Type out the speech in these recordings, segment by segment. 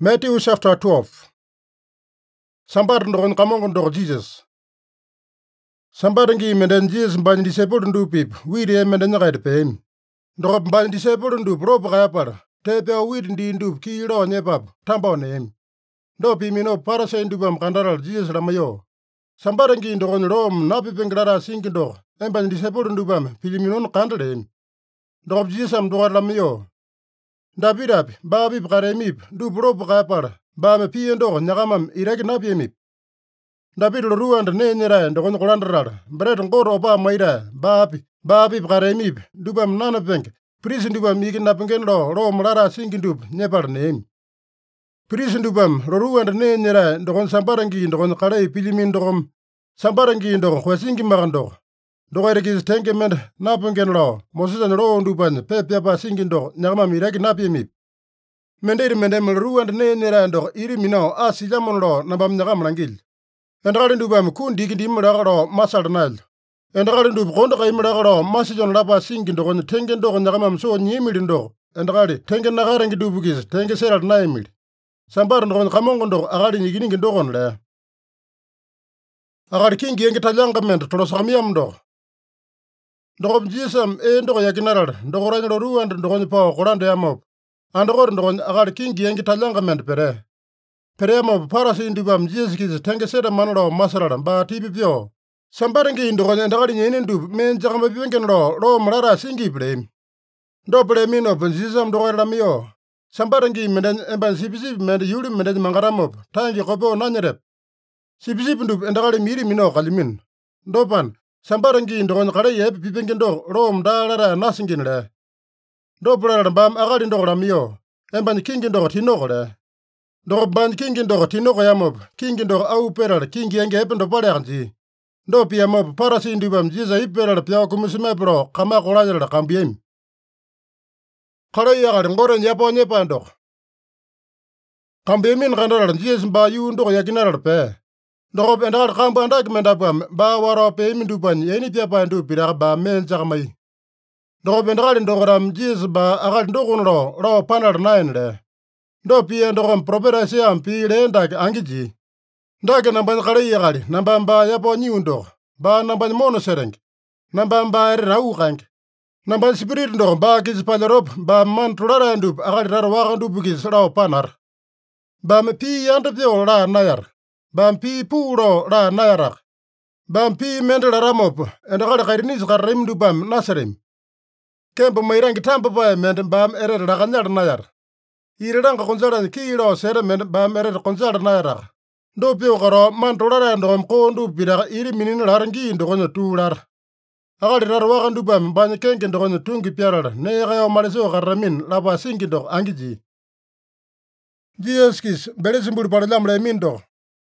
Matthew chapter 12. Sambar ndokon kamongo ndok Jesus. Sambar ngi menden Jesus mbany disciple ndu pip, wiri menden nyakaid peim. Ndok mbany disciple ndu prop kayapar, tepe wiri ndi ndu ki ro nyepap, tamba neem. Ndo pimino parasay ndu bam kandaral Jesus lamayo. Sambar ngi ndokon rom napi pengrara singi ndok, mbany disciple ndu bam piliminon kandaleem. Ndok Jesus am ndokar lamayo. Ndapirapi, babi pkaremip, ndu prop kayapar. Ba me pie ndok nyakamam irek na pie mip. Ndapit ruand ne nyera ndokon kolandaral. Bret ngor opa maira bapi pkaremip dubam nana penk. Pris ndubam iki napengen ro mlara singi ndub nyepar neem. Pris ndubam ruand ne nyera ndokon sambarangi ndokon kare pilimin ndokom. Sambarangi ndokon khwasingi magandok. Ndokarekis tenke mend napengen Moses ro nduban pepa singi ndok nyakamam irek na pie mip. Menderi mendem ruand ne nera ndok iri mino asilamon nabam nyakam langil. Endakali ndubam kundi kindi imragaro masal nail. Endakali ndub kondo ka imragaro masijon lapa singi ndokon tengen ndokon nyakamam so nyimili ndok. Endakali tengen nakarengi dubukis tengen seral naimili. Sambar ndokon kamongo ndok akali nyiginingi ndokon le. Akali kingi yengi talyangament tolosakamiam ndok. Ndokop jisam ndoko yakinaral ndokoranyalo ruand ndokon pao kolande yamop. Andokor ndokon akali kingi yengi talyangament pere. Pere mo parasi ndubam Jesus kis tenge seta manalo masarala ba tipi pio. Sambarengi ndokon endakali nyene ndub men jakama pipengen ro mrara singi blame. Ndo blame no Jesus ndokor lamio. Sambarengi menden emban sipsip menden yuli menden mangaramop tangi kopo nanyerep. Sipsip ndub endakali miri mino kalimin. Ndopan sambarengi ndokon kare yep pipengen ro mdalara nasingin le. Ndo pulala bam akali ndok lamio. Emban kingi ndok tinoko le. Ndok ban kingi ndok tinoko yamop. Kingi ndok au peral kingi enge ependo pale anji. Ndo pia mop parasi ndubam jiza iperal pia kumusime pro kama kolajala kambiem. Kale yakal ngore nyapo nyepa ndok. Kambiemin kandaral jiza mba yu ndok yakinaral pe. Ndok endakal kamba andak mendapam ba waro pe imindupan yeni pia pa ndu pirak ba men jakamai. Ndok endakal ndokoram jiza ba akal ndokun ro panal nain le. Ndo pia ndokon properasi ampi le ndak angiji. Ndake namban kare yakali namban ba yapo nyi ndok. Ba namban mono sereng. Namban ba ere rau kank. Namban spirit ndok ba kis palerop ba man tulara ndub akali rarwaka ndub kis rao panar. Ba me pi yantapio ra nayar. Ba mpi puro ra nayarak. Ba mpi mendela ramop endakali kairinis karim ndubam nasarim. Kempo mairangi tampa pa mend bam ere rakanyar nayar. Iranga konzara kiro sere men bam ere konzara nayar. Ndo pio karo man tolara ndom ko ndu bira iri minin larangi ndokon tular. Akali rarwaka ndubam banya kenke ndokon tungi piarar ne kayo maliso karamin lapa singi ndok angiji. Jesus kis belesimbul paralam le mindo.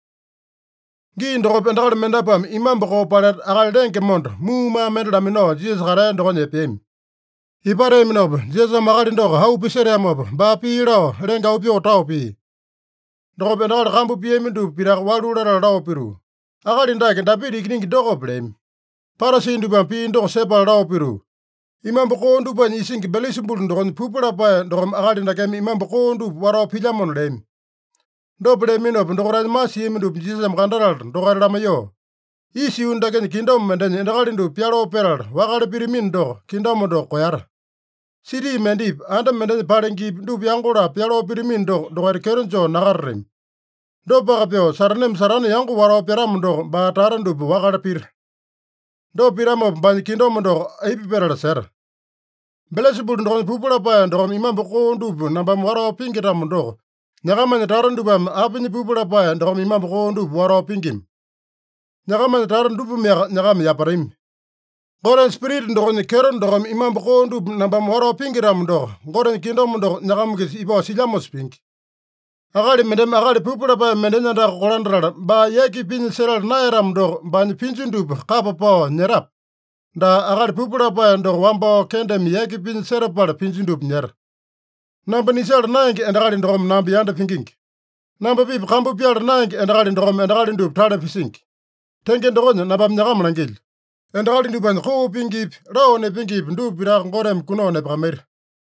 Gi ndokop endakali mendapam imam bako parat akali denke mond muma mendamino Jesus kare ndokon epem. Ipare minob, Jesus makali ndok hau pisere amob, ba piro, renga upio tau pi. Ndokop endakali kambu pie mindu pirak walurara rao piru. Akali ndake ndapiri ikiningi doko blame. Parasi ndubam pi ndok sepal rao piru. Imam bako ndupa nyisingi belisimbul ndokon pupura pa ndokom akali ndakem imam bako ndup waro pilamon lem. Ndo blame minob ndokorani masi mindu Jesus mkandaral ndokari lamayo. Isi undake kindom menden endakali ndup pialo peral wakali pirimin ndok kindom ndok koyar. Sidi mendip anda menden parengi ndup yangura pialo pirimin ndok ndokari keronjo nakarrim. Ndo pakapyo saranem sarane yangu waro peram ndok batara ndup wakali pir. Ndo piramo banyi kindom ndok aipi peral ser. Belesibul ndokon pupula pa ndokom imam bako ndup nambam waro pingiram ndok. Nyakamanya taran ndupam apinyi pupula pa ndokom imam bako ndup waro pingim. Nyakamanya taran ndupu nyakam yaparim. Goren spirit ndokon keron ndokom imam bako ndup nambam waro pingiram ndok. Goren kindom ndok nyakam kis ipo silamos ping. Akali mendem akali pupula pa menden nanda kolandral ba yeki pin seral nairam ndok banyi pinju ndup kapa po nyerap. Da akali pupula pa ndok wambo kendem yeki pin serapal pinju ndup nyer. Namba nisal naingi endakali ndokom nambi yanda pinging. Namba pip kambu pial naingi endakali ndokom endakali ndup tada pising. Tengen ndokon nabam nyakam langil. Endakali ndupan ko pingip, rao ne pingip ndup birak ngorem kuno ne pamer.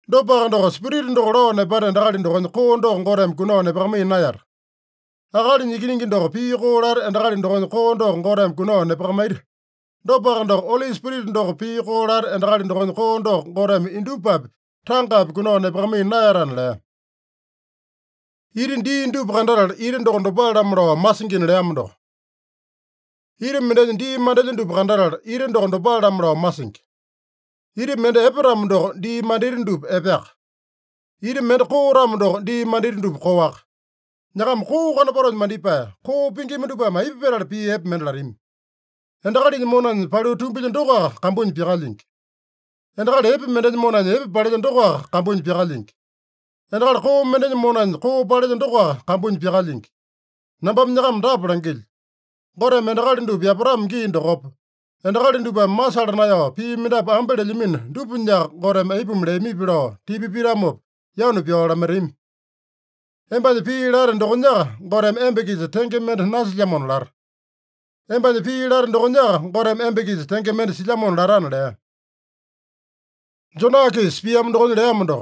Dopaka ndoko spirit ndoko roho nepare endakali ndoko ko ndoko ngorem kuno nepakama inayar. Akali nyikiningi ndoko pi kolar endakali ndoko ko ndoko ngorem kuno nepakamair. Dopaka ndoko Holy Spirit ndoko pi kolar endakali ndoko ko ndoko ngorem indupap tangkap kuno nepakama inayaran le. Iri ndi indupakandaral iri ndoko ndopala mro masingin le amdo. Iri mende ndi mandel indupakandaral iri ndoko ndopala mro masing. Iri mende eperam ndoko di mandir ndup epek. Iri mende koram ndoko di mandir ndup kowak. Nyakam ko kana paron mandipa ko pingi mendupa ma iperal pi ep mendlarim. Endakali monan palu tumbil ndoko kambun pigalink. Endakali ep mende monan ep palu ndoko kambun pigalink. Endakali ko mende monan ko palu ndoko kambun pigalink. Nambam nyakam daprangil. Gore mendakali ndup yapram gi ndokop. Endakali ndupa masar na yo pi midap ambele limin dupunya gore ma ipumle mi piro tipi piramop yaunu piola merim. Embani pi lar ndokonya gore embegis tenkement nasjamon lar. Embani pi lar ndokonya gore embegis tenkement silamon laran le. Jonakis piam ndokon le amdo.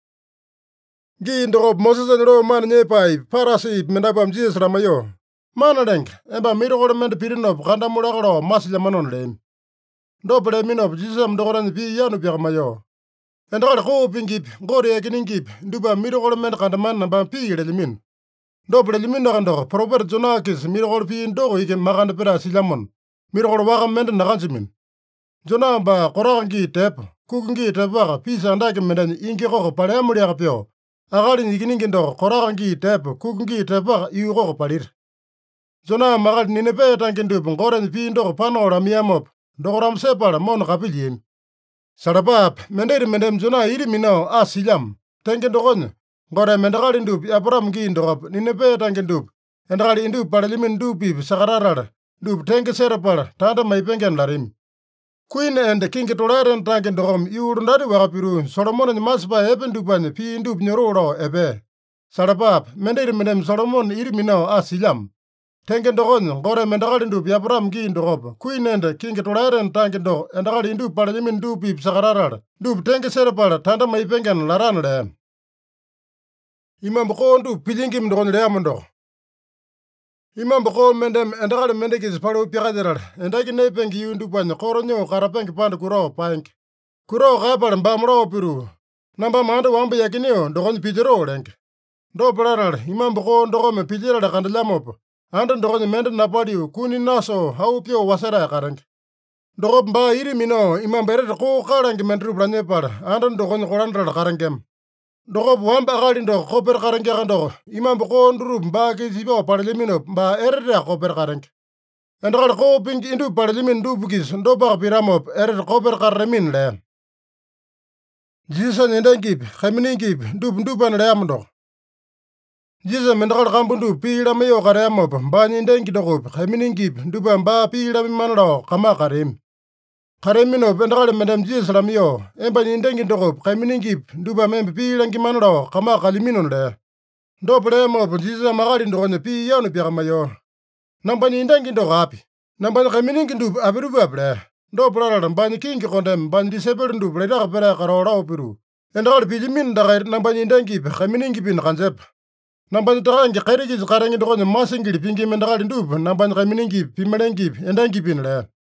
Gi ndokop Moses ro man nyepai parasi mendapam Jesus ramayo. Manadeng, emba mirokor mend pirinop kanda murakoro maslamanon lem. Dopre minop jisam dokoran pi yanu piakamayo. Endakal ko pingip, gore ekiningip, duba mirokor mend kandaman namba pi limin. Dopre limin nakando, proper Jonakis mirokor pi ndoko ike makanda pera silamon. Mirokor wakam mend nakansimin. Jonamba korakangi tep, kukungi tepaka pisa andake mendani ingi koko paleamuliaka pio. Akali nikiningi ndoko korakangi tep, kukungi tepaka iu koko palir. Zona magal ninepe tankin dup ngoren pi ndoko panora miamop. Ndokoram sepala mon kapilien. Sarapap, menderi mendem zona iri minao asilam. Tankin dokon. Ngore mendakali ndup yapram gi ndokop ninepe tankin dup. Endakali indup paralimin dupip sakararar. Dup tankin serapala tanda maipengen larim. Queen and king tolaren tankin dokom iurundari wakapiru. Solomon maspa epen dupan pi indup nyororo ebe. Sarapap, menderi mendem Solomon iri minao asilam. Tengen dokon, gore mendakali ndup yapram gi ndokop. Queen and king tolaren tankin do, endakali indup paralimin dupip sakararar. Dup tankin serapala tanda maipengen laran le. Imam bako ndup pilingim dokon le amondo. Imam bako mendem endakali mendekis palu piakaderal. Endaki nepengi yundupan koronyo karapengi pandu kuro pank. Kuro kapal mbamro piru. Namba manda wamba yakinio dokon pitero lenk. Do palaral imam bako ndokome pitira kandalamop. Anda ndokon menden napadiu kuni naso hau pio wasara karang. Dokop mba iri mino imam beret ko karang mendru planye par. Anda ndokon korandral karangem. Dokop wamba akali ndok koper karangya kandoko. Imam bako ndru mba kisipo parlimino mba erete koper karang. Endakal ko ping indu parlimin dupukis ndopa piramop eret koper karamin le. Jesus nendengip, khaminingip, ndupan le amdo. Jesus mendakal kambundu pila mayo kareamop, mba nyendengi dokop, khaminingip, ndupa mba pila mimanlo kama karim. Kareminop endakal mendem Jesus lamiyo, emba nyendengi dokop, khaminingip, ndupa membe pila ngimanlo kama kaliminon le. Ndopre mop, Jesus makali ndokone pi yanu piakamayo. Namba nyendengi dokapi. Namba khaminingi ndup apirupa ple. Ndopra mba nyikingi kondem, mba disebel ndup le daka pera karora opiru. Endakal pijimin dakair namba nyendengi khaminingi pin kansep. Namba nitakangi kairikis karangi dokone masingili pingi mendakal ndup, namba khaminingi pimelengi endangi pin le.